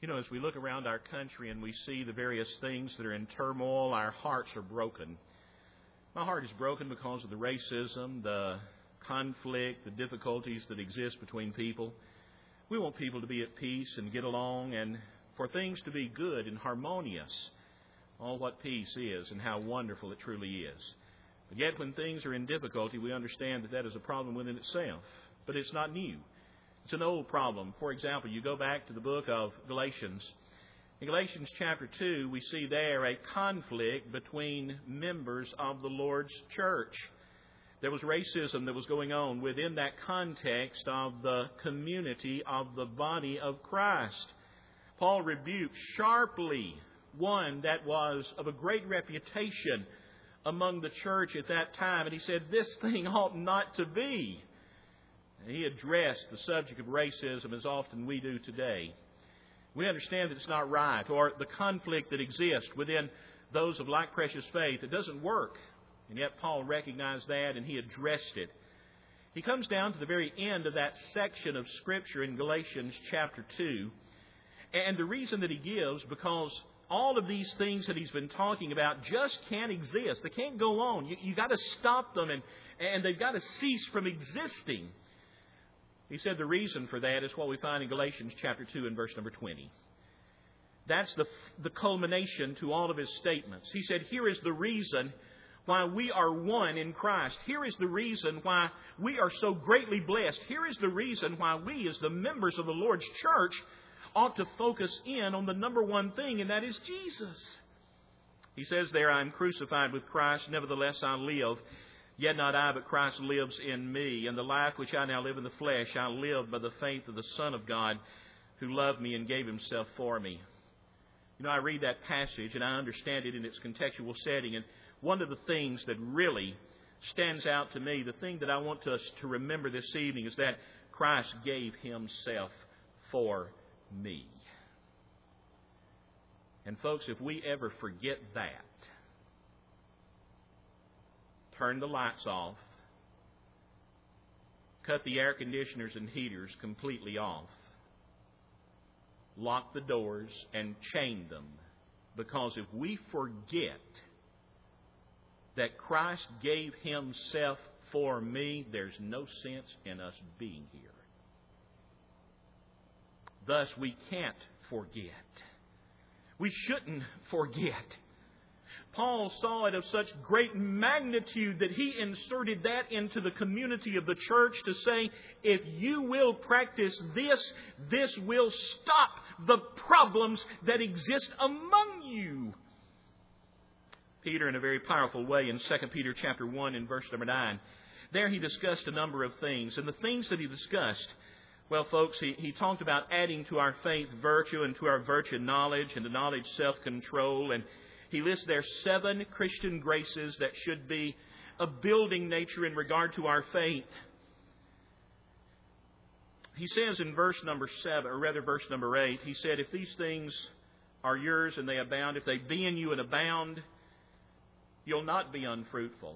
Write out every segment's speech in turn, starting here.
You know, as we look around our country and we see the various things that are in turmoil, our hearts are broken. My heart is broken because of the racism, the conflict, the difficulties that exist between people. We want people to be at peace and get along and for things to be good and harmonious. Oh, what peace is and how wonderful it truly is. But yet when things are in difficulty, we understand that that is a problem within itself. But it's not new. It's an old problem. For example, you go back to the book of Galatians. In Galatians chapter 2, we see there a conflict between members of the Lord's church. There was racism that was going on within that context of the community of the body of Christ. Paul rebuked sharply one that was of a great reputation among the church at that time. And he said, this thing ought not to be. And he addressed the subject of racism as often we do today. We understand that it's not right, or the conflict that exists within those of like precious faith. It doesn't work. And yet Paul recognized that and he addressed it. He comes down to the very end of that section of Scripture in Galatians chapter 2. And the reason that he gives, because all of these things that he's been talking about just can't exist. They can't go on. You've got to stop them and they've got to cease from existing. He said the reason for that is what we find in Galatians chapter 2 and verse number 20. That's the culmination to all of his statements. He said, here is the reason why we are one in Christ. Here is the reason why we are so greatly blessed. Here is the reason why we, as the members of the Lord's church, ought to focus in on the number one thing, and that is Jesus. He says there, I am crucified with Christ, nevertheless I live. Yet not I, but Christ lives in me. And the life which I now live in the flesh, I live by the faith of the Son of God, who loved me and gave Himself for me. You know, I read that passage and I understand it in its contextual setting. And one of the things that really stands out to me, the thing that I want us to remember this evening, is that Christ gave Himself for me. And folks, if we ever forget that, turn the lights off, cut the air conditioners and heaters completely off, lock the doors and chain them. Because if we forget that Christ gave Himself for me, there's no sense in us being here. Thus, we can't forget. We shouldn't forget. Paul saw it of such great magnitude that he inserted that into the community of the church to say, if you will practice this, this will stop the problems that exist among you. Peter, in a very powerful way, in 2 Peter chapter 1 and verse number 9, there he discussed a number of things. And the things that he discussed, well, folks, he talked about adding to our faith virtue, and to our virtue knowledge, and to knowledge self-control. And he lists there 7 Christian graces that should be a building nature in regard to our faith. He says in verse number 7, or rather verse number 8, he said, if these things are yours and they abound, if they be in you and abound, you'll not be unfruitful.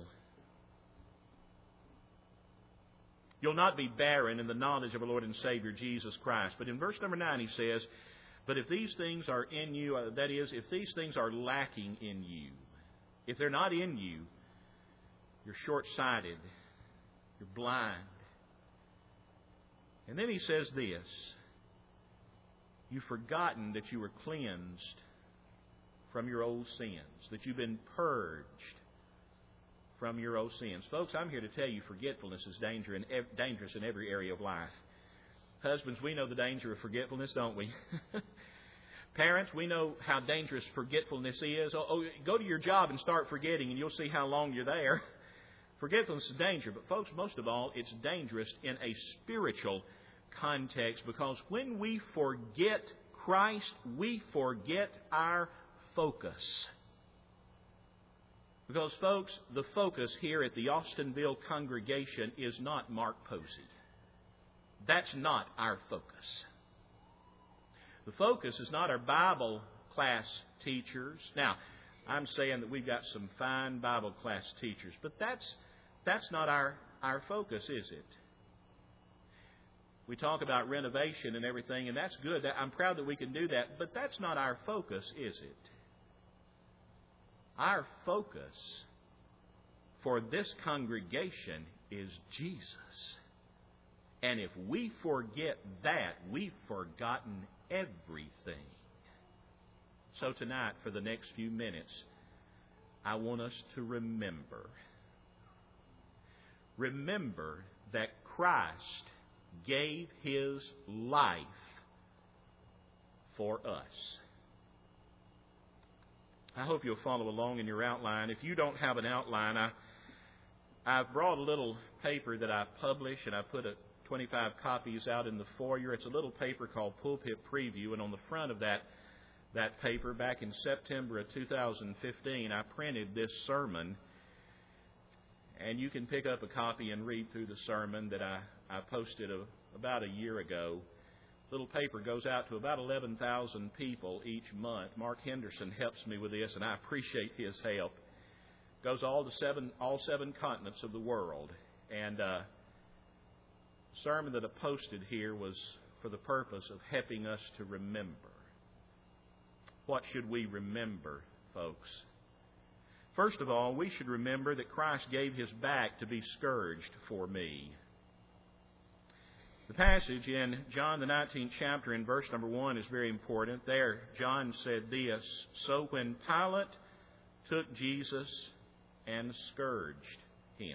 You'll not be barren in the knowledge of our Lord and Savior Jesus Christ. But in verse number 9 he says, but if these things are in you, that is, if these things are lacking in you, if they're not in you, you're short-sighted, you're blind. And then he says this, you've forgotten that you were cleansed from your old sins, that you've been purged from your old sins. Folks, I'm here to tell you forgetfulness is dangerous in every area of life. Husbands, we know the danger of forgetfulness, don't we? Parents, we know how dangerous forgetfulness is. Go to your job and start forgetting, and you'll see how long you're there. Forgetfulness is danger, but folks, most of all, it's dangerous in a spiritual context, because when we forget Christ, we forget our focus. Because, folks, the focus here at the Austinville congregation is not Mark Posey. That's not our focus. The focus is not our Bible class teachers. Now, I'm saying that we've got some fine Bible class teachers, but that's not our focus, is it? We talk about renovation and everything, and that's good. I'm proud that we can do that, but that's not our focus, is it? Our focus for this congregation is Jesus. And if we forget that, we've forgotten everything. So tonight, for the next few minutes, I want us to remember. Remember that Christ gave His life for us. I hope you'll follow along in your outline. If you don't have an outline, I've brought a little paper that I publish, and I put 25 copies out in the foyer. It's a little paper called Pulpit Preview, and on the front of that paper, back in September of 2015, I printed this sermon, and you can pick up a copy and read through the sermon that I posted about a year ago. Little paper goes out to about 11,000 people each month. Mark Henderson helps me with this, and I appreciate his help. Goes all 7 continents of the world. And the sermon that I posted here was for the purpose of helping us to remember. What should we remember, folks? First of all, we should remember that Christ gave His back to be scourged for me. The passage in John the 19th chapter in verse number 1 is very important. There, John said this, "So when Pilate took Jesus and scourged Him."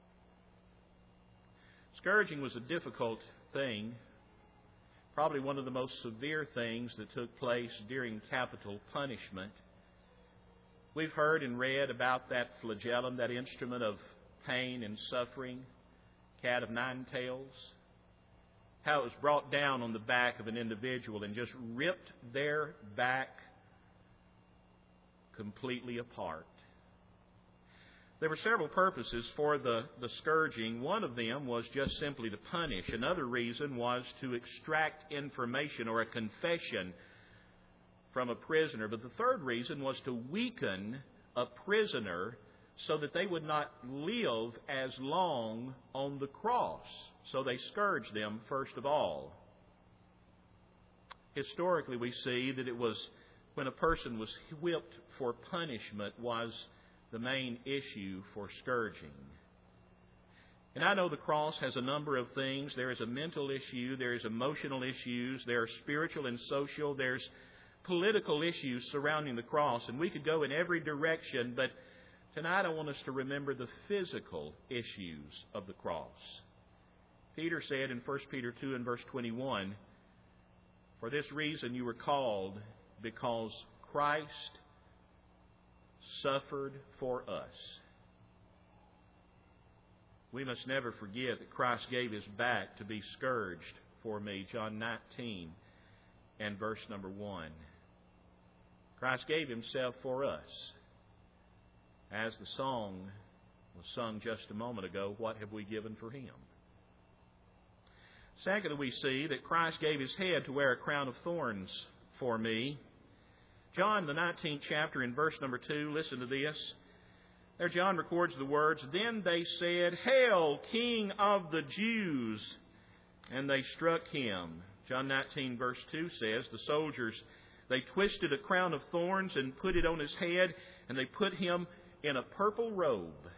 Scourging was a difficult thing, probably one of the most severe things that took place during capital punishment. We've heard and read about that flagellum, that instrument of pain and suffering, cat of nine tails, how it was brought down on the back of an individual and just ripped their back completely apart. There were several purposes for the scourging. One of them was just simply to punish. Another reason was to extract information or a confession from a prisoner. But the third reason was to weaken a prisoner so that they would not live as long on the cross. So they scourged them first of all. Historically, we see that it was when a person was whipped for punishment was the main issue for scourging. And I know the cross has a number of things. There is a mental issue, there is emotional issues, there are spiritual and social, there's political issues surrounding the cross. And we could go in every direction, but tonight I want us to remember the physical issues of the cross. Peter said in 1 Peter 2 and verse 21, "For this reason you were called, because Christ suffered for us." We must never forget that Christ gave His back to be scourged for me. John 19 and verse number 1. Christ gave Himself for us. As the song was sung just a moment ago, what have we given for Him? Secondly, we see that Christ gave His head to wear a crown of thorns for me. John, the 19th chapter, in verse number 2, listen to this. There John records the words, "Then they said, 'Hail, King of the Jews!' And they struck Him." John 19, verse 2 says, the soldiers, they twisted a crown of thorns and put it on His head, and they put Him in a purple robe.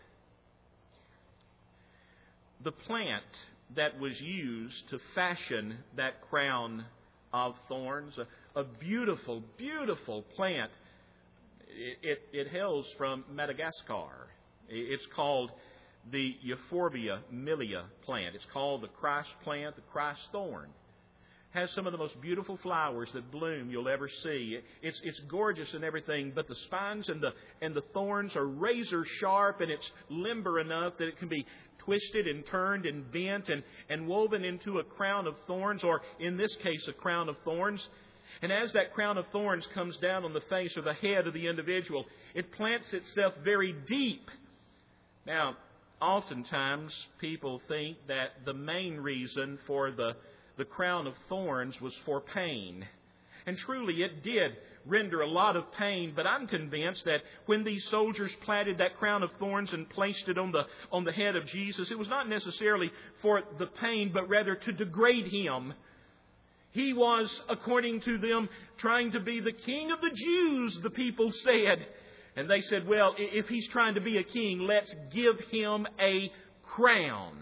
The plant that was used to fashion that crown of thorns, a beautiful, beautiful plant. It hails from Madagascar. It's called the Euphorbia millia plant. It's called the Christ plant, the Christ thorn. Has some of the most beautiful flowers that bloom you'll ever see. It's gorgeous and everything, but the spines and the thorns are razor sharp, and it's limber enough that it can be twisted and turned and bent and woven into a crown of thorns, or in this case, a crown of thorns. And as that crown of thorns comes down on the face or the head of the individual, it plants itself very deep. Now, oftentimes people think that the main reason for the crown of thorns was for pain. And truly it did render a lot of pain, but I'm convinced that when these soldiers planted that crown of thorns and placed it on the head of Jesus, it was not necessarily for the pain, but rather to degrade Him. He was, according to them, trying to be the king of the Jews, the people said. And they said, well, if He's trying to be a king, let's give Him a crown.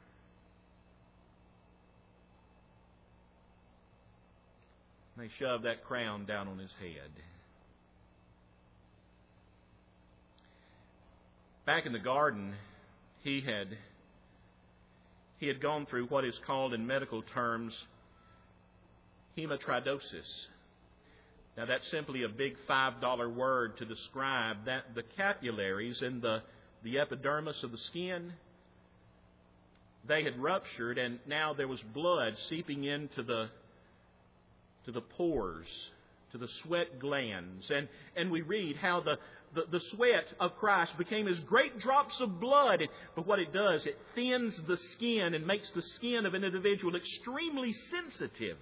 They shoved that crown down on His head. Back in the garden, He had gone through what is called in medical terms hematidrosis. Now that's simply a big $5 word to describe that the capillaries in the epidermis of the skin, they had ruptured, and now there was blood seeping into the pores, to the sweat glands. And we read how the sweat of Christ became as great drops of blood. But what it does, it thins the skin and makes the skin of an individual extremely sensitive.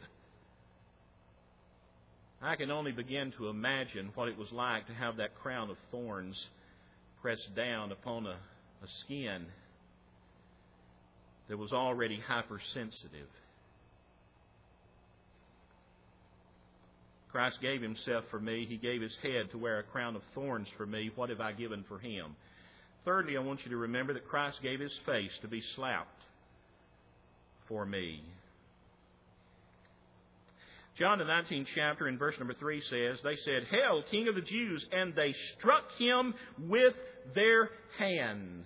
I can only begin to imagine what it was like to have that crown of thorns pressed down upon a skin that was already hypersensitive. Christ gave Himself for me. He gave His head to wear a crown of thorns for me. What have I given for Him? Thirdly, I want you to remember that Christ gave His face to be slapped for me. John the 19th chapter in verse number 3 says, they said, "Hail, King of the Jews!" And they struck Him with their hands.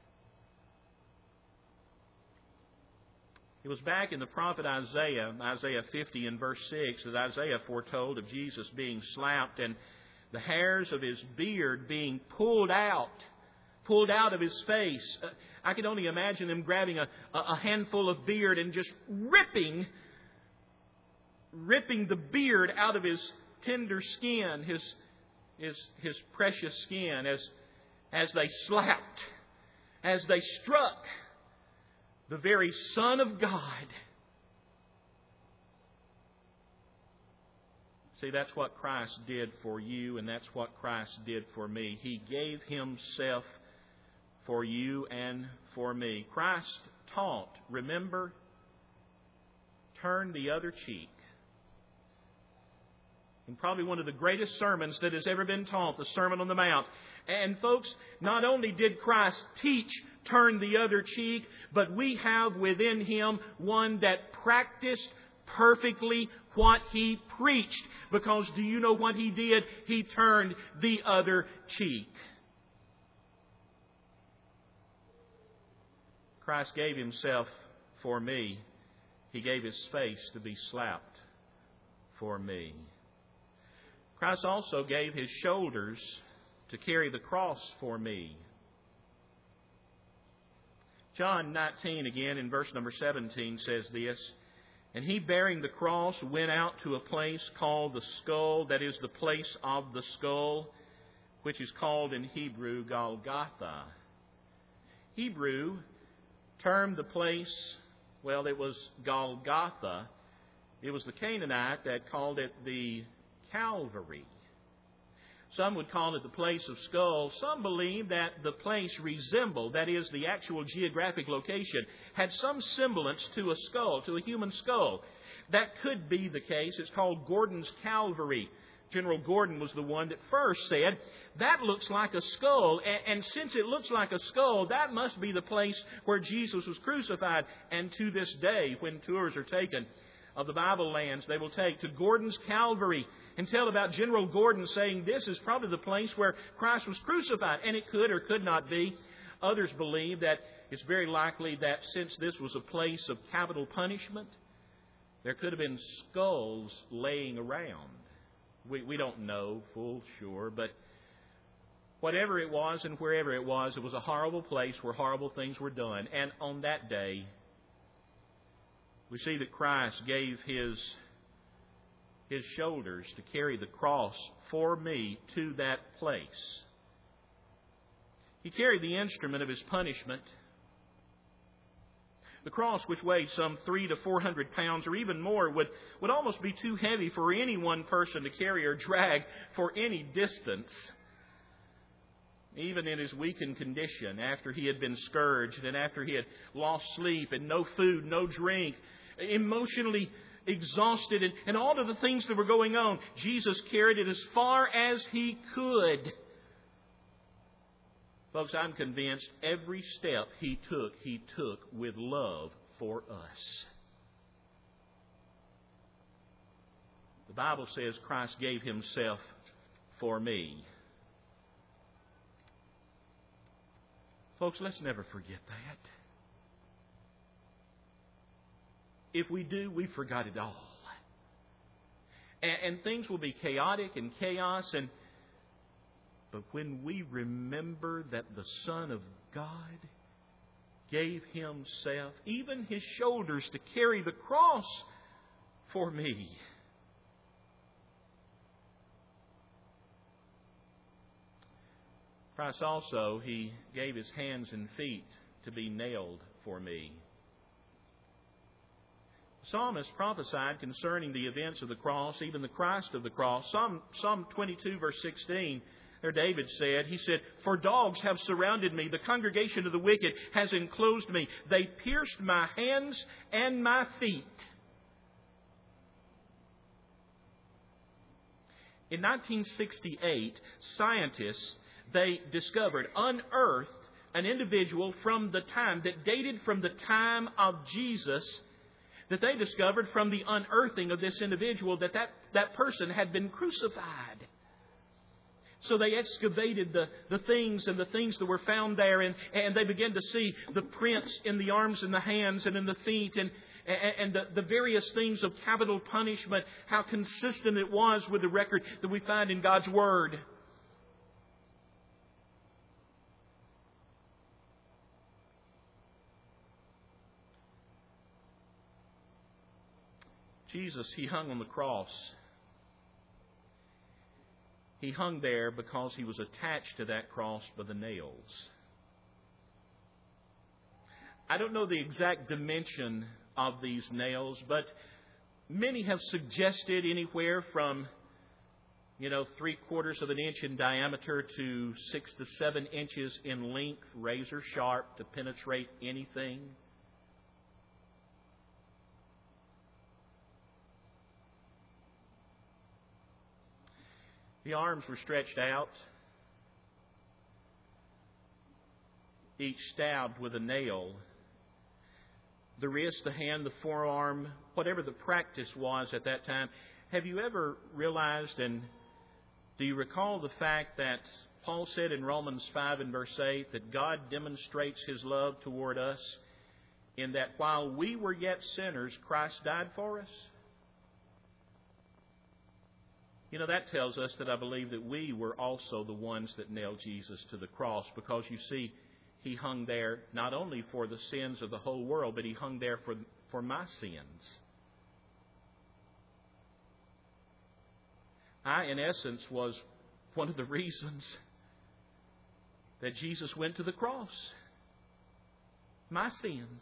It was back in the prophet Isaiah 50 and verse 6, that Isaiah foretold of Jesus being slapped and the hairs of His beard being pulled out of His face. I can only imagine them grabbing a handful of beard and just ripping the beard out of His tender skin, His precious skin, as they slapped, as they struck the very Son of God. See, that's what Christ did for you, and that's what Christ did for me. He gave Himself for you and for me. Christ taught, remember, turn the other cheek. And probably one of the greatest sermons that has ever been taught, the Sermon on the Mount. And folks, not only did Christ teach turn the other cheek, but we have within Him one that practiced perfectly what He preached. Because do you know what He did? He turned the other cheek. Christ gave Himself for me. He gave His face to be slapped for me. Christ also gave His shoulders to carry the cross for me. John 19 again in verse number 17 says this, "And He bearing the cross went out to a place called the skull," that is the place of the skull, which is called in Hebrew Golgotha. Hebrew termed the place, well, it was Golgotha. It was the Canaanite that called it the Calvary. Some would call it the place of skulls. Some believe that the place resembled, that is, the actual geographic location, had some semblance to a skull, to a human skull. That could be the case. It's called Gordon's Calvary. General Gordon was the one that first said, that looks like a skull, and since it looks like a skull, that must be the place where Jesus was crucified. And to this day, when tours are taken of the Bible lands, they will take to Gordon's Calvary and tell about General Gordon saying this is probably the place where Christ was crucified. And it could or could not be. Others believe that it's very likely that since this was a place of capital punishment, there could have been skulls laying around. We don't know full sure, but whatever it was and wherever it was a horrible place where horrible things were done. And on that day, we see that Christ gave His shoulders to carry the cross for me to that place. He carried the instrument of His punishment The cross, which weighed some 300 to 400 pounds or even more, would almost be too heavy for any one person to carry or drag for any distance. Even in his weakened condition, after he had been scourged and after he had lost sleep and no food, no drink, emotionally exhausted and all of the things that were going on, Jesus carried it as far as He could. Folks, I'm convinced every step He took with love for us. The Bible says Christ gave Himself for me. Folks, let's never forget that. If we do, we forgot it all. And things will be chaotic and chaos. But when we remember that the Son of God gave Himself, even His shoulders, to carry the cross for me. Christ also, He gave His hands and feet to be nailed for me. The psalmist prophesied concerning the events of the cross, even the Christ of the cross. Psalm 22, verse 16, there David said, he said, "For dogs have surrounded me, the congregation of the wicked has enclosed me. They pierced my hands and my feet." In 1968, scientists, they unearthed an individual from the time that dated from the time of Jesus, that they discovered from the unearthing of this individual that person had been crucified. So they excavated the things that were found there, and they began to see the prints in the arms and the hands and in the feet, and the various things of capital punishment, how consistent it was with the record that we find in God's Word. Jesus, He hung on the cross. He hung there because He was attached to that cross by the nails. I don't know the exact dimension of these nails, but many have suggested anywhere from 3/4 of an inch in diameter to 6 to 7 inches in length, razor sharp to penetrate anything. The arms were stretched out, each stabbed with a nail. The wrist, the hand, the forearm, whatever the practice was at that time. Have you ever realized, and do you recall the fact that Paul said in Romans 5 and verse 8 that God demonstrates His love toward us in that while we were yet sinners, Christ died for us? That tells us that I believe that we were also the ones that nailed Jesus to the cross, because you see, He hung there not only for the sins of the whole world, but He hung there for my sins. I, in essence, was one of the reasons that Jesus went to the cross. My sins.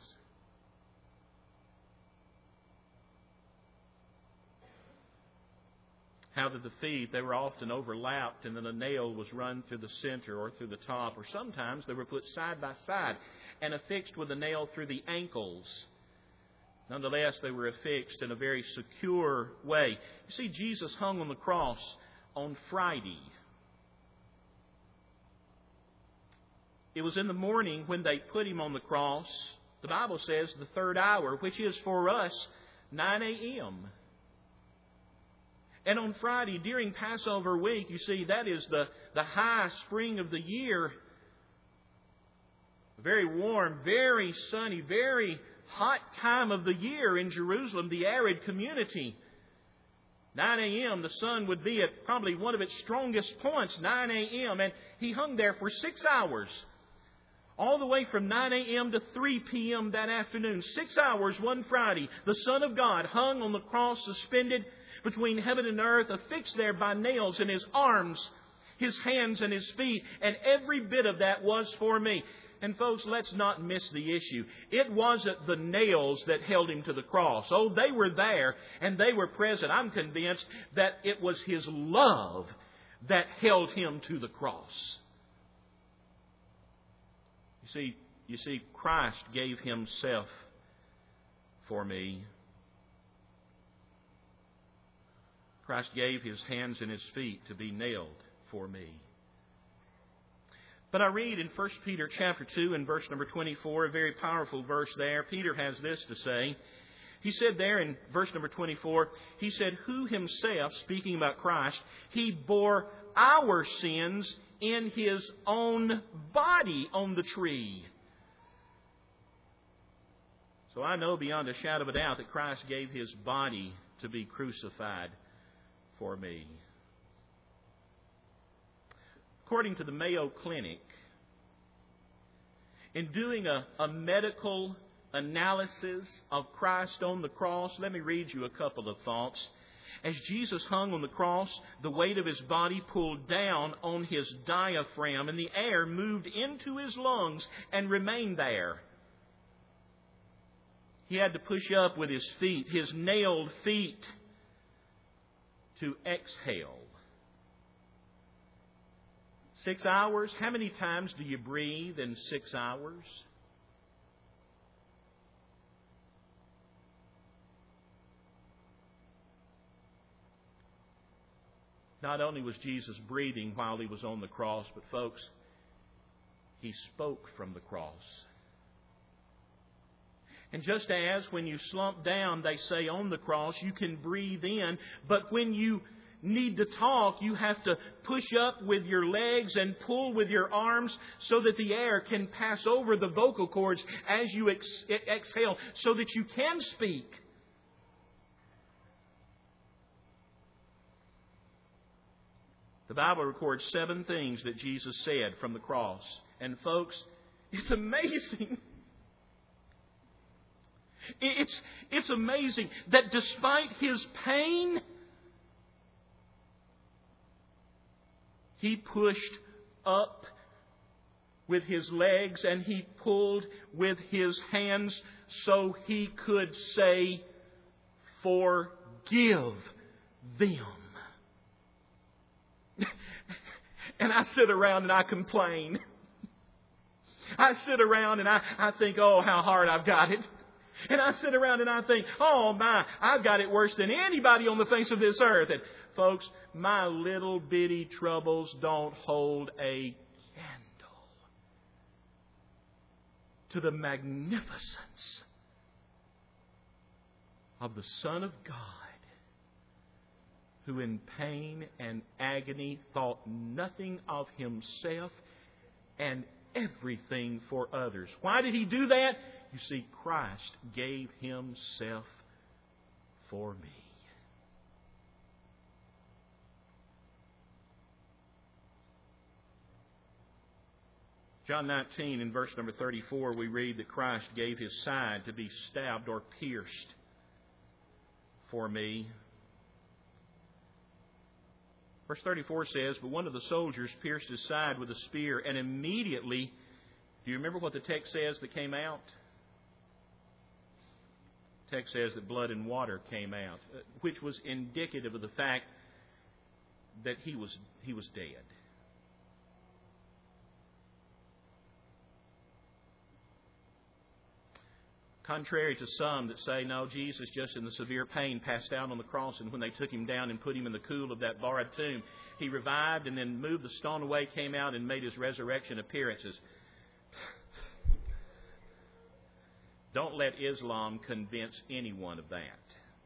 How did the feet? They were often overlapped, and then a nail was run through the center or through the top, or sometimes they were put side by side and affixed with a nail through the ankles. Nonetheless, they were affixed in a very secure way. You see, Jesus hung on the cross on Friday. It was in the morning when they put Him on the cross. The Bible says the third hour, which is for us 9 a.m. And on Friday, during Passover week, you see, that is the high spring of the year. Very warm, very sunny, very hot time of the year in Jerusalem, the arid community. 9 a.m., the sun would be at probably one of its strongest points, 9 a.m. And He hung there for 6 hours. All the way from 9 a.m. to 3 p.m. that afternoon. 6 hours one Friday. The Son of God hung on the cross, suspended between heaven and earth, affixed there by nails in His arms, His hands and His feet. And every bit of that was for me. And folks, let's not miss the issue. It wasn't the nails that held Him to the cross. Oh, they were there and they were present. I'm convinced that it was His love that held Him to the cross. You see, Christ gave Himself for me. Christ gave His hands and His feet to be nailed for me. But I read in 1 Peter chapter 2 and verse number 24, a very powerful verse there. Peter has this to say. He said there in verse number 24, he said, who Himself, speaking about Christ, He bore our sins in His own body on the tree. So I know beyond a shadow of a doubt that Christ gave His body to be crucified for me. According to the Mayo Clinic, in doing a medical analysis of Christ on the cross, let me read you a couple of thoughts. As Jesus hung on the cross, the weight of His body pulled down on His diaphragm, and the air moved into His lungs and remained there. He had to push up with His feet, His nailed feet, to exhale. 6 hours? How many times do you breathe in 6 hours? Not only was Jesus breathing while He was on the cross, but folks, He spoke from the cross. And just as when you slump down, they say on the cross, you can breathe in, but when you need to talk, you have to push up with your legs and pull with your arms so that the air can pass over the vocal cords as you exhale so that you can speak. The Bible records 7 things that Jesus said from the cross. And folks, it's amazing. It's amazing that despite His pain, He pushed up with His legs and He pulled with His hands so He could say, forgive them. And I sit around and I complain. I sit around and I think, oh, how hard I've got it. And I sit around and I think, oh my, I've got it worse than anybody on the face of this earth. And folks, my little bitty troubles don't hold a candle to the magnificence of the Son of God, who in pain and agony thought nothing of Himself and everything for others. Why did He do that? You see, Christ gave Himself for me. John 19 in verse number 34 we read that Christ gave His side to be stabbed or pierced for me. Verse 34 says, but one of the soldiers pierced His side with a spear, and immediately, do you remember what the text says that came out? The text says that blood and water came out, which was indicative of the fact that he was dead. Contrary to some that say, no, Jesus just in the severe pain passed out on the cross, and when they took Him down and put Him in the cool of that borrowed tomb, He revived and then moved the stone away, came out and made His resurrection appearances. Don't let Islam convince anyone of that.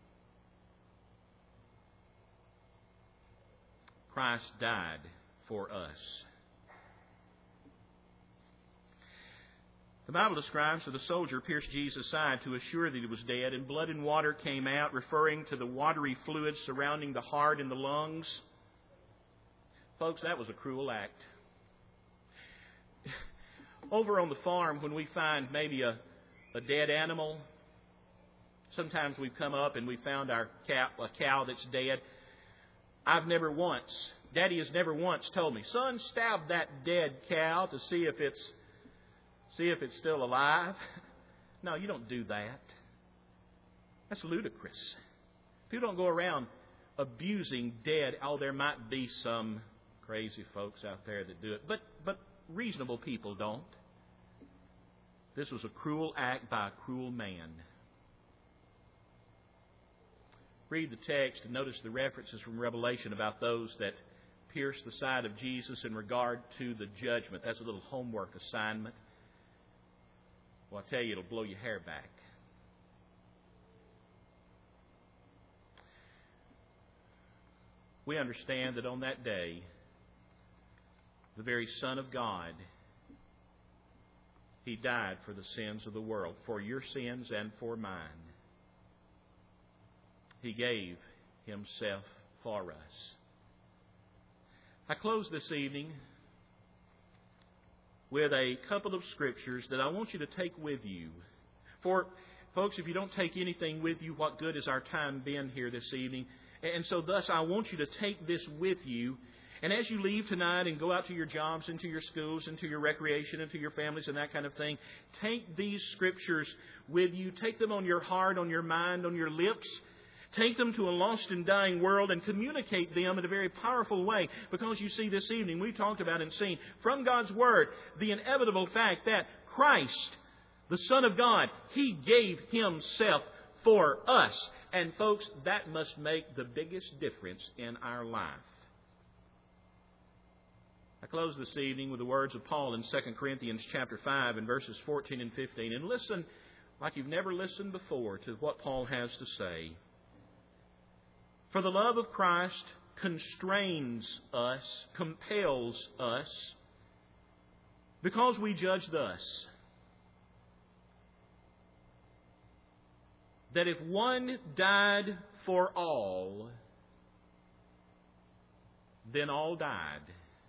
Christ died for us. The Bible describes that the soldier pierced Jesus' side to assure that He was dead, and blood and water came out, referring to the watery fluid surrounding the heart and the lungs. Folks, that was a cruel act. Over on the farm, when we find maybe a dead animal, sometimes we've come up and we found a cow that's dead. Daddy has never once told me, son, stab that dead cow to see if it's See if it's still alive. No, you don't do that. That's ludicrous. People don't go around abusing dead. Oh, there might be some crazy folks out there that do it. But reasonable people don't. This was a cruel act by a cruel man. Read the text and notice the references from Revelation about those that pierced the side of Jesus in regard to the judgment. That's a little homework assignment. Well, I tell you, it'll blow your hair back. We understand that on that day, the very Son of God, He died for the sins of the world, for your sins and for mine. He gave Himself for us. I close this evening with a couple of scriptures that I want you to take with you. For, folks, if you don't take anything with you, what good has our time been here this evening? And so thus I want you to take this with you. And as you leave tonight and go out to your jobs, into your schools, into your recreation, into your families and that kind of thing, take these scriptures with you. Take them on your heart, on your mind, on your lips. Take them to a lost and dying world and communicate them in a very powerful way. Because you see, this evening we talked about and seen from God's Word the inevitable fact that Christ, the Son of God, He gave Himself for us. And folks, that must make the biggest difference in our life. I close this evening with the words of Paul in 2 Corinthians chapter 5 and verses 14 and 15. And listen like you've never listened before to what Paul has to say. For the love of Christ constrains us, compels us, because we judge thus, that if one died for all, then all died.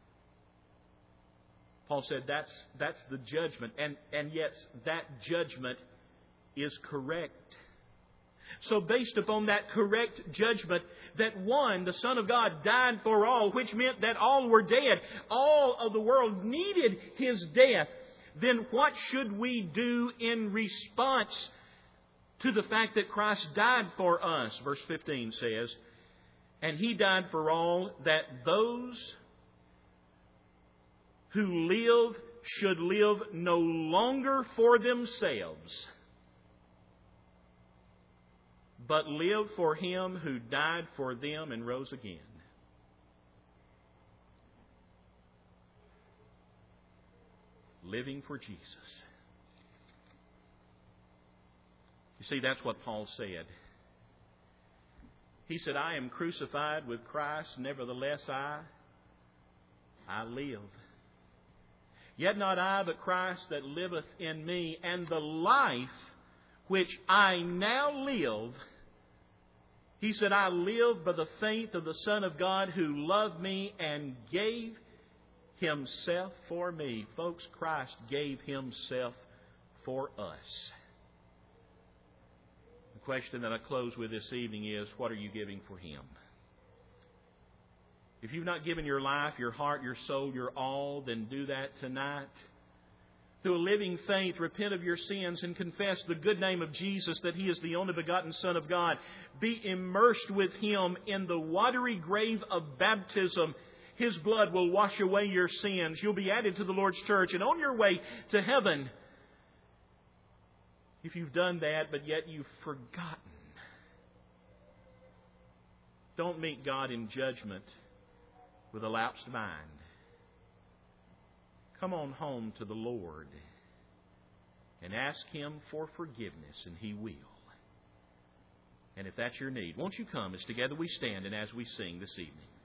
Paul said that's the judgment. And yes, that judgment is correct. So based upon that correct judgment, that one, the Son of God, died for all, which meant that all were dead. All of the world needed His death. Then what should we do in response to the fact that Christ died for us? Verse 15 says, and He died for all, that those who live should live no longer for themselves, but live for Him who died for them and rose again. Living for Jesus. You see, that's what Paul said. He said, I am crucified with Christ, nevertheless I live. Yet not I, but Christ that liveth in me, and the life which I now live, he said, I live by the faith of the Son of God who loved me and gave Himself for me. Folks, Christ gave Himself for us. The question that I close with this evening is, what are you giving for Him? If you've not given your life, your heart, your soul, your all, then do that tonight. Through a living faith, repent of your sins and confess the good name of Jesus, that He is the only begotten Son of God. Be immersed with Him in the watery grave of baptism. His blood will wash away your sins. You'll be added to the Lord's church and on your way to heaven. If you've done that, but yet you've forgotten, don't meet God in judgment with a lapsed mind. Come on home to the Lord and ask Him for forgiveness, and He will. And if that's your need, won't you come as together we stand and as we sing this evening?